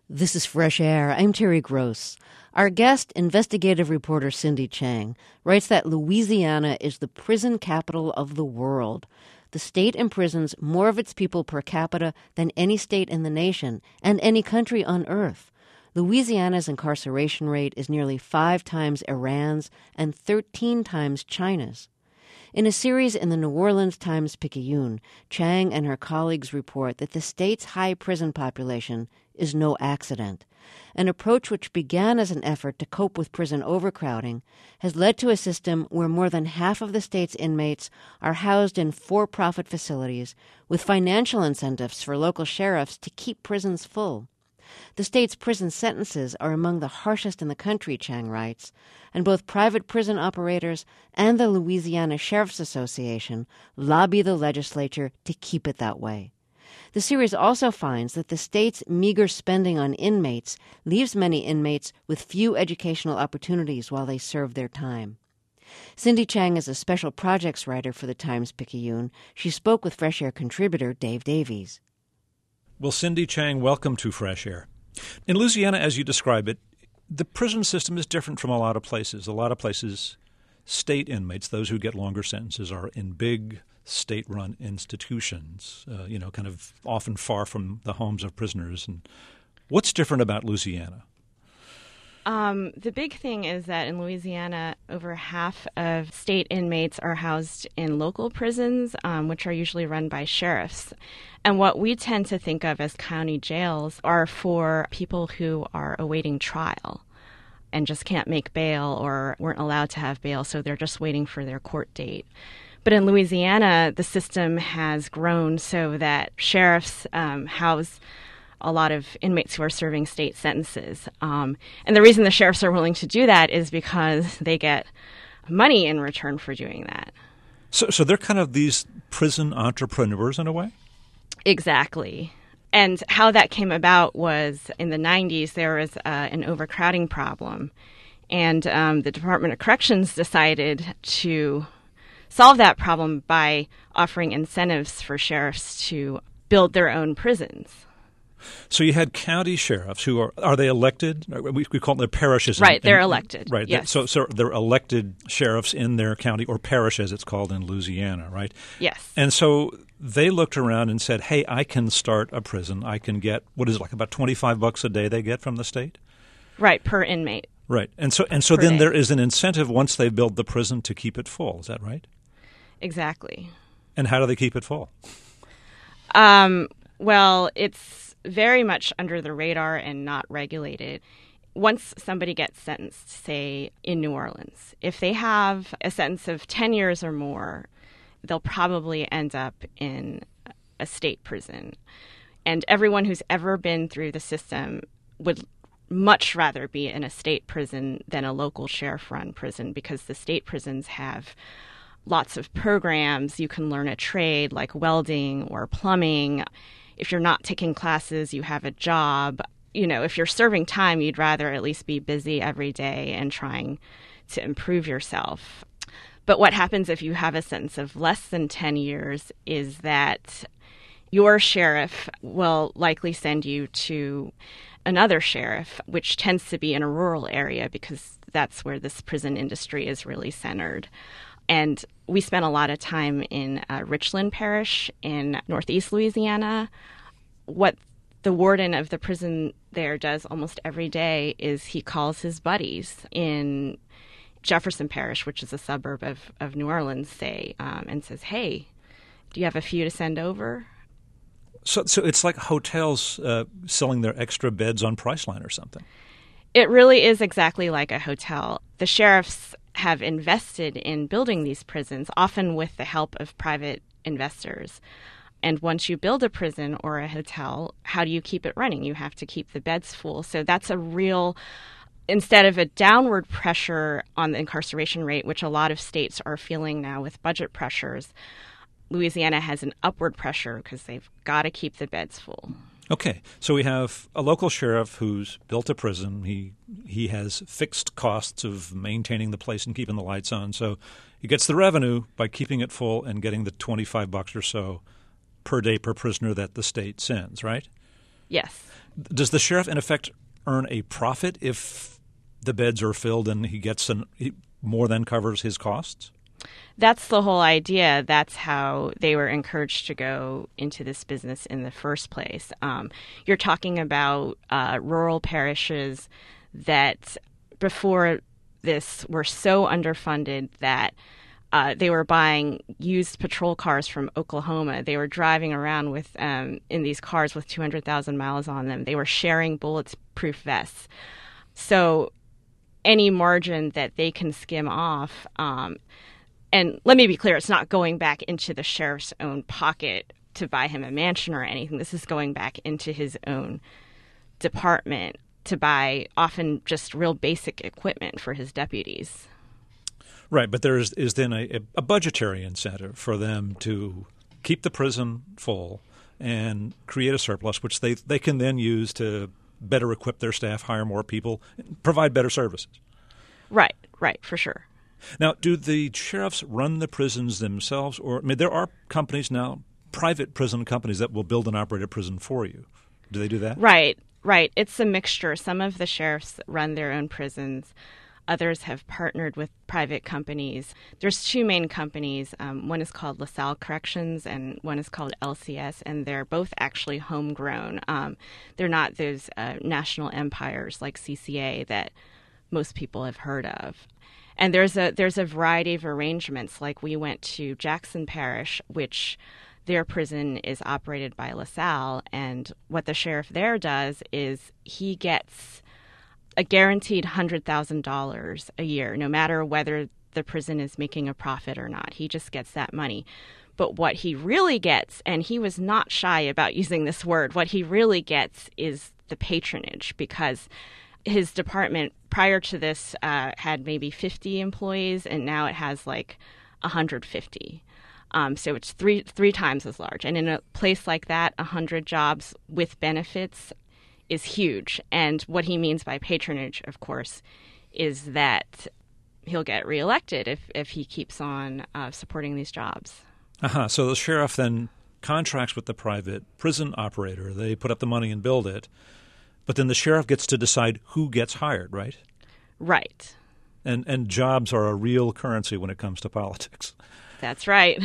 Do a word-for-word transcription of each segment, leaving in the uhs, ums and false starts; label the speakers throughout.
Speaker 1: This is Fresh Air. I'm Terry Gross. Our guest, investigative reporter Cindy Chang, writes that Louisiana is the prison capital of the world. The state imprisons more of its people per capita than any state in the nation and any country on earth. Louisiana's incarceration rate is nearly five times Iran's and thirteen times China's. In a series in the New Orleans Times-Picayune, Chang and her colleagues report that the state's high prison population is no accident. An approach which began as an effort to cope with prison overcrowding has led to a system where more than half of the state's inmates are housed in for-profit facilities with financial incentives for local sheriffs to keep prisons full. The state's prison sentences are among the harshest in the country, Chang writes, and both private prison operators and the Louisiana Sheriff's Association lobby the legislature to keep it that way. The series also finds that the state's meager spending on inmates leaves many inmates with few educational opportunities while they serve their time. Cindy Chang is a special projects writer for the Times-Picayune. She spoke with Fresh Air contributor Dave Davies.
Speaker 2: Well, Cindy Chang, welcome to Fresh Air. In Louisiana, as you describe it, the prison system is different from a lot of places. A lot of places, state inmates, those who get longer sentences, are in big state-run institutions, uh, you know, kind of often far from the homes of prisoners. And what's different about Louisiana?
Speaker 3: Um, the big thing is that in Louisiana, over half of state inmates are housed in local prisons, um, which are usually run by sheriffs. And what we tend to think of as county jails are for people who are awaiting trial and just can't make bail or weren't allowed to have bail, so they're just waiting for their court date. But in Louisiana, the system has grown so that sheriffs um, house a lot of inmates who are serving state sentences. Um, and the reason the sheriffs are willing to do that is because they get money in return for doing that.
Speaker 2: So, so they're kind of these prison entrepreneurs in a way?
Speaker 3: Exactly. And how that came about was in the nineties, there was uh, an overcrowding problem. And um, the Department of Corrections decided to solve that problem by offering incentives for sheriffs to build their own prisons.
Speaker 2: So you had county sheriffs who are, are they elected? We, we call them parishes.
Speaker 3: Right,
Speaker 2: in,
Speaker 3: they're
Speaker 2: in,
Speaker 3: elected.
Speaker 2: Right,
Speaker 3: yes.
Speaker 2: so, so they're elected sheriffs in their county, or parish as it's called in Louisiana, right?
Speaker 3: Yes.
Speaker 2: And so they looked around and said, hey, I can start a prison. I can get, what is it, like about twenty-five bucks a day they get from the state?
Speaker 3: Right, per inmate.
Speaker 2: Right, and so and so
Speaker 3: per
Speaker 2: then
Speaker 3: day.
Speaker 2: There is an incentive once they build the prison to keep it full. Is that right?
Speaker 3: Exactly.
Speaker 2: And how do they keep it full?
Speaker 3: Um, well, it's very much under the radar and not regulated. Once somebody gets sentenced, say, in New Orleans, if they have a sentence of ten years or more, they'll probably end up in a state prison. And everyone who's ever been through the system would much rather be in a state prison than a local sheriff-run prison, because the state prisons have lots of programs. You can learn a trade like welding or plumbing. If you're not taking classes, you have a job. You know, if you're serving time, you'd rather at least be busy every day and trying to improve yourself. But what happens if you have a sentence of less than ten years is that your sheriff will likely send you to another sheriff, which tends to be in a rural area because that's where this prison industry is really centered. And we spent a lot of time in uh, Richland Parish in northeast Louisiana. What the warden of the prison there does almost every day is he calls his buddies in Jefferson Parish, which is a suburb of, of New Orleans, say, um, and says, hey, do you have a few to send over?
Speaker 2: So, so it's like hotels uh, selling their extra beds on Priceline or something.
Speaker 3: It really is exactly like a hotel. The sheriffs have invested in building these prisons, often with the help of private investors. And once you build a prison or a hotel, how do you keep it running? You have to keep the beds full. So that's a real, instead of a downward pressure on the incarceration rate, which a lot of states are feeling now with budget pressures, Louisiana has an upward pressure because they've got to keep the beds full.
Speaker 2: Okay, so we have a local sheriff who's built a prison. He he has fixed costs of maintaining the place and keeping the lights on. So he gets the revenue by keeping it full and getting the twenty-five bucks or so per day per prisoner that the state sends, right?
Speaker 3: Yes.
Speaker 2: Does the sheriff, in effect, earn a profit if the beds are filled and he gets an, he more than covers his costs?
Speaker 3: That's the whole idea. That's how they were encouraged to go into this business in the first place. Um, you're talking about uh, rural parishes that before this were so underfunded that uh, they were buying used patrol cars from Oklahoma. They were driving around with um, in these cars with two hundred thousand miles on them. They were sharing bulletproof vests. So any margin that they can skim off, um, and let me be clear, it's not going back into the sheriff's own pocket to buy him a mansion or anything. This is going back into his own department to buy often just real basic equipment for his deputies.
Speaker 2: Right, but there is, is then a, a budgetary incentive for them to keep the prison full and create a surplus, which they, they can then use to better equip their staff, hire more people, provide better services.
Speaker 3: Right, right, for sure.
Speaker 2: Now, do the sheriffs run the prisons themselves? Or I mean, there are companies now, private prison companies, that will build and operate a prison for you. Do they do that?
Speaker 3: Right, right. It's a mixture. Some of the sheriffs run their own prisons. Others have partnered with private companies. There's two main companies. Um, one is called LaSalle Corrections and one is called L C S, and they're both actually homegrown. Um, they're not those uh, national empires like C C A that most people have heard of. And there's a there's a variety of arrangements. Like we went to Jackson Parish, which their prison is operated by LaSalle, and what the sheriff there does is he gets a guaranteed one hundred thousand dollars a year, no matter whether the prison is making a profit or not. He just gets that money. But what he really gets, and he was not shy about using this word, what he really gets is the patronage, because his department prior to this uh, had maybe fifty employees, and now it has like one hundred fifty. Um, so it's three three times as large. And in a place like that, one hundred jobs with benefits is huge. And what he means by patronage, of course, is that he'll get reelected if, if he keeps on uh, supporting these jobs.
Speaker 2: Uh-huh. So the sheriff then contracts with the private prison operator. They put up the money and build it. But then the sheriff gets to decide who gets hired, right?
Speaker 3: Right.
Speaker 2: And and jobs are a real currency when it comes to politics.
Speaker 3: That's right.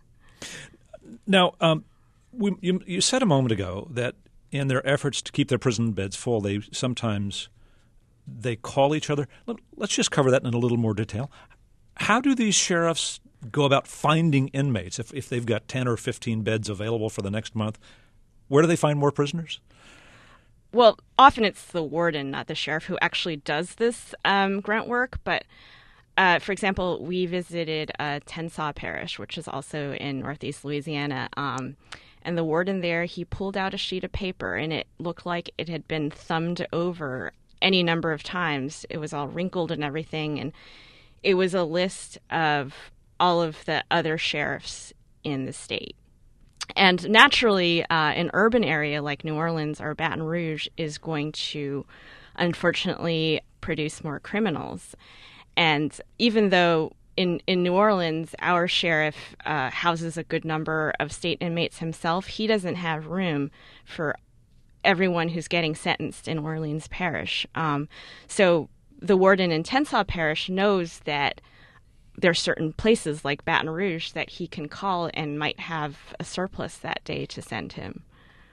Speaker 2: Now, um, we, you, you said a moment ago that in their efforts to keep their prison beds full, they sometimes they call each other. Let's just cover that in a little more detail. How do these sheriffs go about finding inmates if, if they've got ten or fifteen beds available for the next month? Where do they find more prisoners?
Speaker 3: Well, often it's the warden, not the sheriff, who actually does this um, grunt work. But, uh, for example, we visited uh, Tensas Parish, which is also in northeast Louisiana. Um, and the warden there, he pulled out a sheet of paper, and it looked like it had been thumbed over any number of times. It was all wrinkled and everything. And it was a list of all of the other sheriffs in the state. And naturally, uh, an urban area like New Orleans or Baton Rouge is going to, unfortunately, produce more criminals. And even though in, in New Orleans, our sheriff uh, houses a good number of state inmates himself, he doesn't have room for everyone who's getting sentenced in Orleans Parish. Um, so the warden in Tensas Parish knows that there are certain places like Baton Rouge that he can call and might have a surplus that day to send him.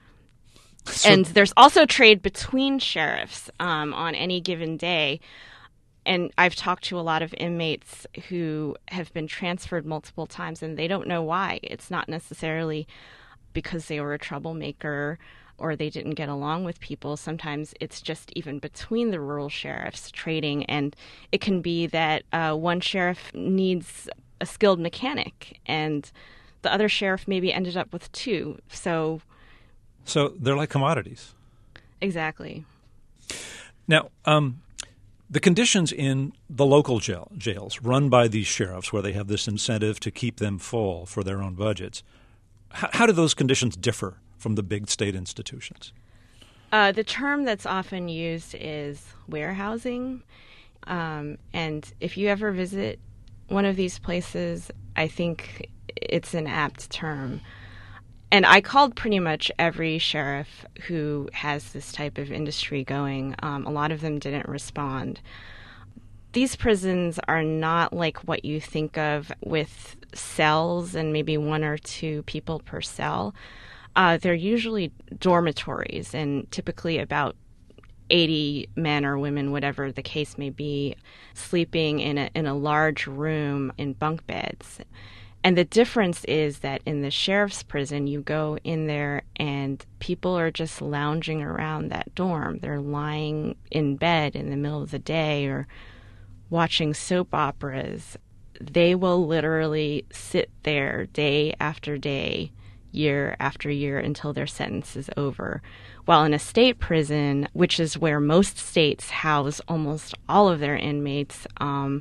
Speaker 3: So, and there's also trade between sheriffs um, on any given day. And I've talked to a lot of inmates who have been transferred multiple times, and they don't know why. It's not necessarily because they were a troublemaker or they didn't get along with people. Sometimes it's just even between the rural sheriffs trading, and it can be that uh, one sheriff needs a skilled mechanic and the other sheriff maybe ended up with two. So,
Speaker 2: so they're like commodities.
Speaker 3: Exactly.
Speaker 2: Now, um, the conditions in the local jail, jails run by these sheriffs, where they have this incentive to keep them full for their own budgets, how, how do those conditions differ from the big state institutions?
Speaker 3: Uh, the term that's often used is warehousing. Um, and if you ever visit one of these places, I think it's an apt term. And I called pretty much every sheriff who has this type of industry going. Um, a lot of them didn't respond. These prisons are not like what you think of with cells and maybe one or two people per cell. Uh, they're usually dormitories, and typically about eighty men or women, whatever the case may be, sleeping in a in a large room in bunk beds. And the difference is that in the sheriff's prison, you go in there and people are just lounging around that dorm. They're lying in bed in the middle of the day or watching soap operas. They will literally sit there day after day, year after year until their sentence is over. While in a state prison, which is where most states house almost all of their inmates, um,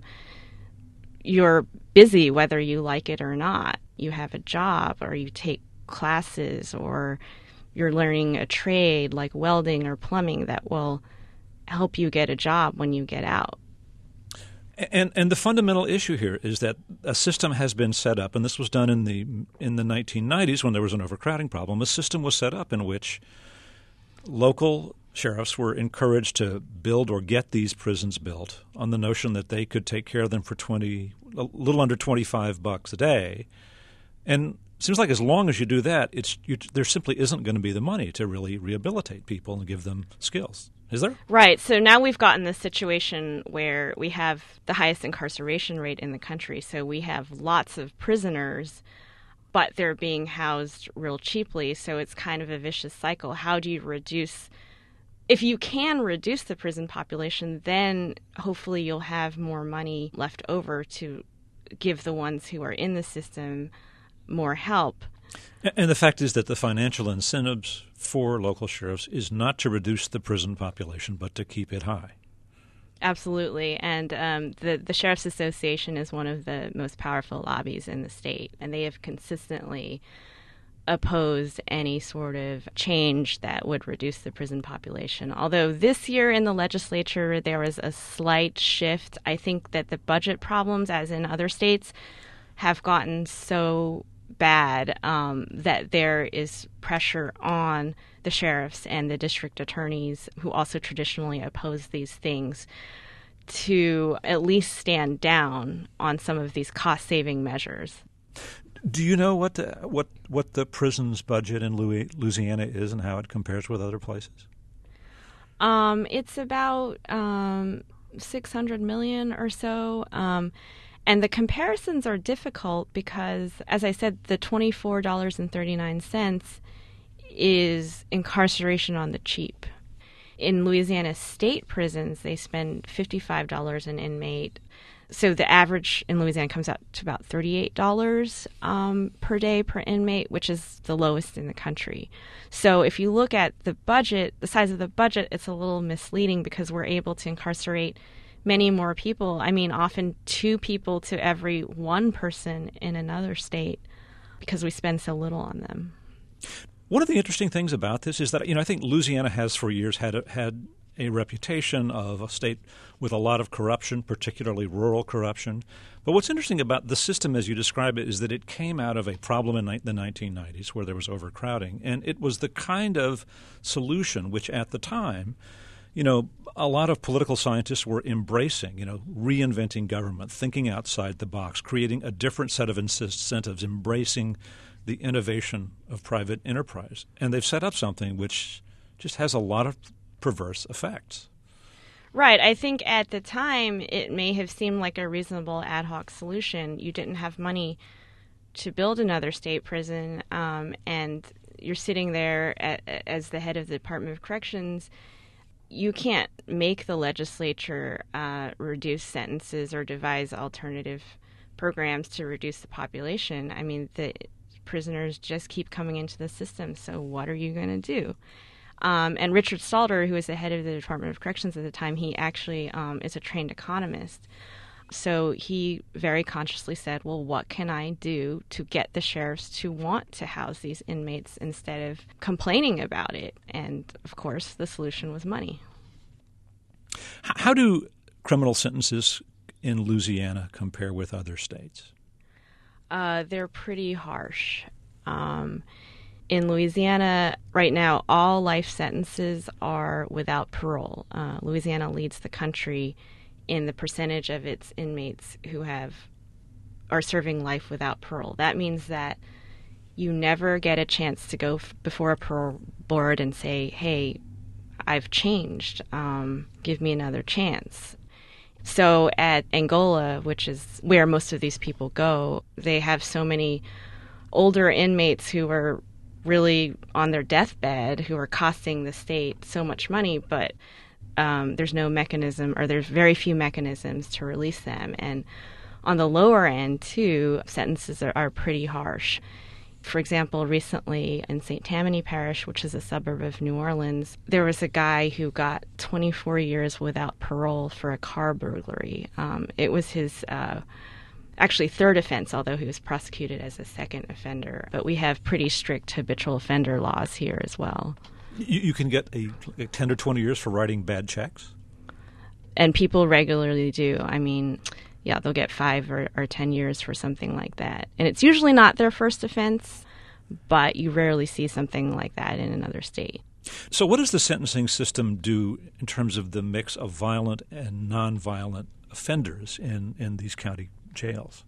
Speaker 3: you're busy whether you like it or not. You have a job or you take classes or you're learning a trade like welding or plumbing that will help you get a job when you get out.
Speaker 2: And and the fundamental issue here is that a system has been set up, and this was done in the in the nineteen nineties when there was an overcrowding problem. A system was set up in which local sheriffs were encouraged to build or get these prisons built on the notion that they could take care of them for twenty, a little under twenty-five bucks a day. And it seems like as long as you do that, it's you, there simply isn't going to be the money to really rehabilitate people and give them skills. Is there?
Speaker 3: Right. So now we've gotten this situation where we have the highest incarceration rate in the country. So we have lots of prisoners, but they're being housed real cheaply. So it's kind of a vicious cycle. How do you reduce? If you can reduce the prison population, then hopefully you'll have more money left over to give the ones who are in the system more help.
Speaker 2: And the fact is that the financial incentives for local sheriffs is not to reduce the prison population, but to keep it high.
Speaker 3: Absolutely. And um, the, the Sheriff's Association is one of the most powerful lobbies in the state, and they have consistently opposed any sort of change that would reduce the prison population. Although this year in the legislature there was a slight shift. I think that the budget problems, as in other states, have gotten so bad um, that there is pressure on the sheriffs and the district attorneys, who also traditionally oppose these things, to at least stand down on some of these cost-saving measures.
Speaker 2: Do you know what the, what what the prison's budget in Louisiana is and how it compares with other places?
Speaker 3: Um, it's about um, six hundred million dollars or so. Um, and the comparisons are difficult because, as I said, the twenty-four dollars and thirty-nine cents is incarceration on the cheap. In Louisiana state prisons, they spend fifty-five dollars an inmate. So the average in Louisiana comes out to about thirty-eight dollars um, per day per inmate, which is the lowest in the country. So if you look at the budget, the size of the budget, it's a little misleading because we're able to incarcerate many more people. I mean, often two people to every one person in another state because we spend so little on them.
Speaker 2: One of the interesting things about this is that, you know, I think Louisiana has for years had a, had a reputation of a state with a lot of corruption, particularly rural corruption. But what's interesting about the system as you describe it is that it came out of a problem in ni- the nineteen nineties where there was overcrowding. And it was the kind of solution which at the time, you know, a lot of political scientists were embracing, you know, reinventing government, thinking outside the box, creating a different set of incentives, embracing the innovation of private enterprise. And they've set up something which just has a lot of perverse effects.
Speaker 3: Right. I think at the time it may have seemed like a reasonable ad hoc solution. You didn't have money to build another state prison, um, and you're sitting there at, as the head of the Department of Corrections. You can't make the legislature uh, reduce sentences or devise alternative programs to reduce the population. I mean, the prisoners just keep coming into the system, so what are you going to do? Um, and Richard Stalder, who was the head of the Department of Corrections at the time, he actually um, is a trained economist. So he very consciously said, well, what can I do to get the sheriffs to want to house these inmates instead of complaining about it? And, of course, the solution was money.
Speaker 2: How do criminal sentences in Louisiana compare with other states?
Speaker 3: Uh, they're pretty harsh. Um, In Louisiana, right now, all life sentences are without parole. Uh, Louisiana leads the country in the percentage of its inmates who have are serving life without parole. That means that you never get a chance to go f- before a parole board and say, hey, I've changed. Um, give me another chance. So at Angola, which is where most of these people go, they have so many older inmates who are really on their deathbed, who are costing the state so much money, but um, there's no mechanism, or there's very few mechanisms to release them. And on the lower end, too, sentences are, are pretty harsh. For example, recently in Saint Tammany Parish, which is a suburb of New Orleans, there was a guy who got twenty-four years without parole for a car burglary. Um, it was his uh, actually third offense, although he was prosecuted as a second offender. But we have pretty strict habitual offender laws here as well.
Speaker 2: You, you can get a, a ten or twenty years for writing bad checks?
Speaker 3: And people regularly do. I mean, yeah, they'll get five or, or ten years for something like that. And it's usually not their first offense, but you rarely see something like that in another state.
Speaker 2: So what does the sentencing system do in terms of the mix of violent and nonviolent offenders in, in these county jails?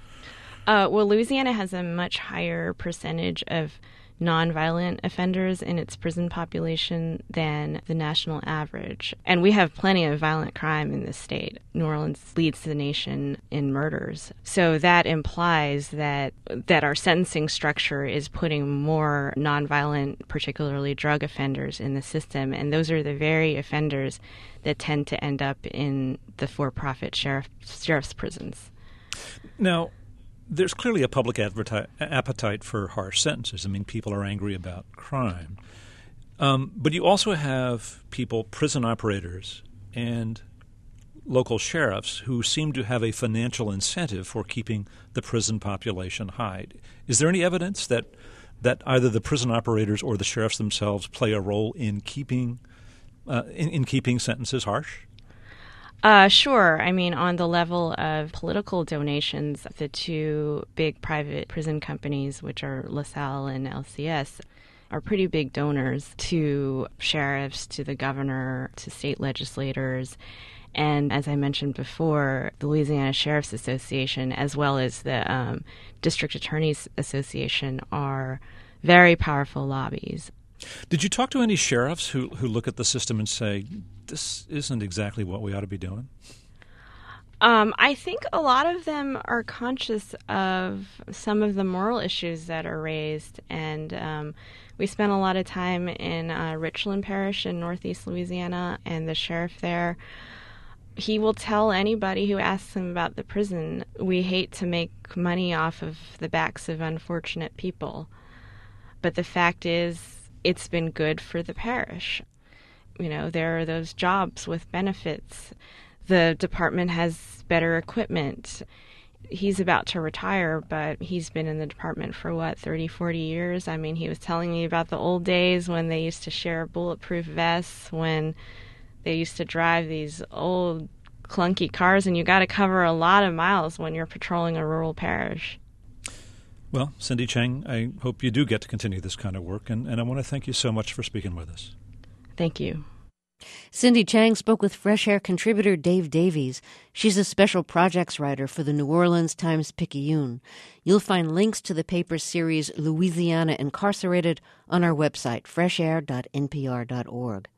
Speaker 3: Uh, well, Louisiana has a much higher percentage of nonviolent offenders in its prison population than the national average. And we have plenty of violent crime in this state. New Orleans leads the nation in murders. So that implies that that our sentencing structure is putting more nonviolent, particularly drug offenders, in the system. And those are the very offenders that tend to end up in the for-profit sheriff, sheriff's prisons.
Speaker 2: Now, there's clearly a public adverti- appetite for harsh sentences. I mean, people are angry about crime. Um, but you also have people, prison operators, and local sheriffs who seem to have a financial incentive for keeping the prison population high. Is there any evidence that that either the prison operators or the sheriffs themselves play a role in keeping uh, in, in keeping sentences harsh?
Speaker 3: Uh, sure. I mean, on the level of political donations, the two big private prison companies, which are LaSalle and L C S, are pretty big donors to sheriffs, to the governor, to state legislators. And as I mentioned before, the Louisiana Sheriff's Association, as well as the um, District Attorneys Association, are very powerful lobbies.
Speaker 2: Did you talk to any sheriffs who, who look at the system and say, this isn't exactly what we ought to be doing?
Speaker 3: Um, I think a lot of them are conscious of some of the moral issues that are raised. And um, we spent a lot of time in uh, Richland Parish in northeast Louisiana, and the sheriff there, he will tell anybody who asks him about the prison, we hate to make money off of the backs of unfortunate people. But the fact is, it's been good for the parish. You know, there are those jobs with benefits. The department has better equipment. He's about to retire, but he's been in the department for, what, thirty, forty years? I mean, he was telling me about the old days when they used to share bulletproof vests, when they used to drive these old clunky cars, and you got to cover a lot of miles when you're patrolling a rural parish.
Speaker 2: Well, Cindy Chang, I hope you do get to continue this kind of work, and, and I want to thank you so much for speaking with us.
Speaker 3: Thank you.
Speaker 1: Cindy Chang spoke with Fresh Air contributor Dave Davies. She's a special projects writer for the New Orleans Times-Picayune. You'll find links to the paper's series Louisiana Incarcerated on our website, fresh air dot n p r dot org.